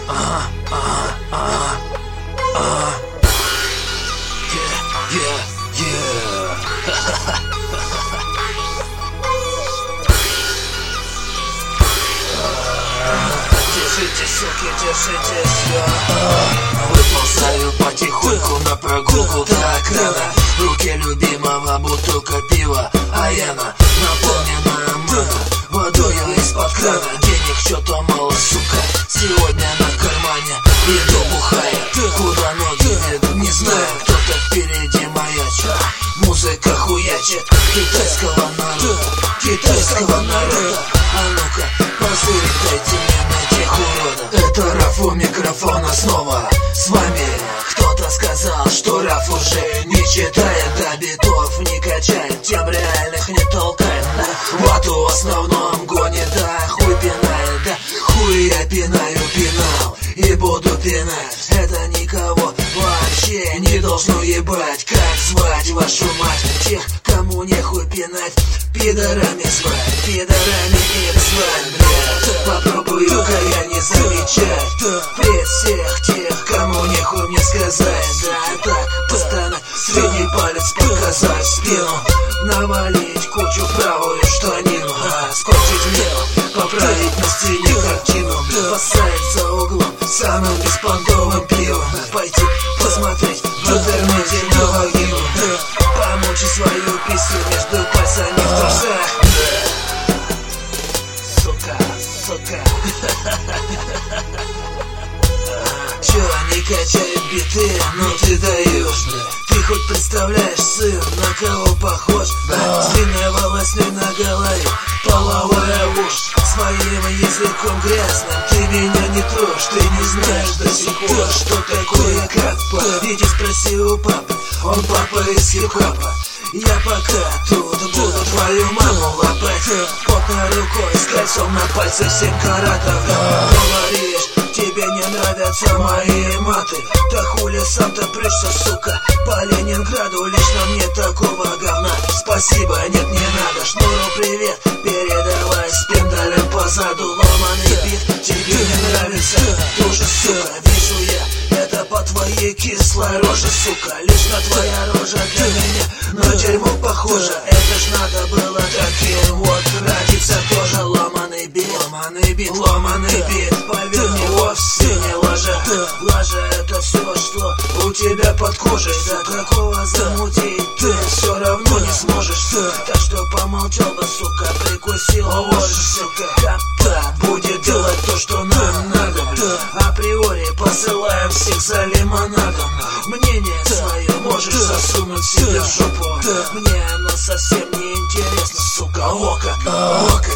Держитесь, суки, держитесь, выползаю потихоньку на прогулку так рано. В руке любимого бутылка пива, а яна наполнена мана. Водою из-под крана, денег что-то мало, сука. Сегодня на кармане, еду бухая. Куда ноги ведут, не знаю, кто-то впереди маячит. Музыка хуячит китайского народа, китайского народа. А ну-ка, позырь, дайте мне на тех уродов. Это Раф у микрофона снова с вами. Кто-то сказал, что Раф уже не читает, да битов не качает, тем реальных не толкает. Вату в основном гонит, да хуй пинает, да хуй я пинаю, пинал и буду пинать. Это никого вообще не должно ебать. Как звать вашу мать? Тех, кому нехуй пинать, пидорами звать, пидорами их звать, блядь. Попробую-ка я не замечать пред всех тех, кому нехуй мне сказать. Да так, постоянно средний палец показать, спину навалить кучу правую штанину, скотчить мелом, поправить на стене картину, поставить за углом самым беспонтовым пивом, пойти посмотреть в интернете на вагину, помучить свою писсу между пальцами в трусах. Сука, сука. Чё, не качает биты, ну ты даешь, да. Ты хоть представляешь, сын, на кого похож? С длинной волосой на голове, половая ушь. Своим языком грязным ты меня не трожь. Ты не знаешь до сих пор, что такое капа. Иди спроси у папы, он папа из хип-хопа. Я пока тут буду твою маму лопать, потной рукой с кольцом на пальце 7 каратов. Говоришь, тебе не нравятся мои маты, да хули сам-то пришься, сука, по Ленинграду. Лично мне такого говна спасибо, нет, не надо. Шнуру привет, передавай с пендалем позаду. Ломаный бит, тебе не нравится, тоже, сука, вижу я это по твоей кислой роже, сука. Лично твоя рожа для меня на дерьмо похоже. Это ж надо было таким вот родиться тоже. Ломаный бит, ломаный бит, ломаный бит. Поверь мне, вовсе не лажа. Лажа это все, что у тебя под кожей. Да такого замутить ты все равно не сможешь. Так что помолчал бы, сука, прикусил вожжи, сука. Капа будет делать то, что нам надо, бля. Априори посылаем всех за лимонадом. Мнение свое можешь засунуть себе в жопу. Мне оно совсем не интересно, сука. О как,